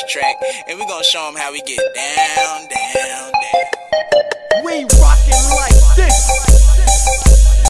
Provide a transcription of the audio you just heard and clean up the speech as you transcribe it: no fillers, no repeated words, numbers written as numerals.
track, and we gonna show them how we get down, down, down. We rock.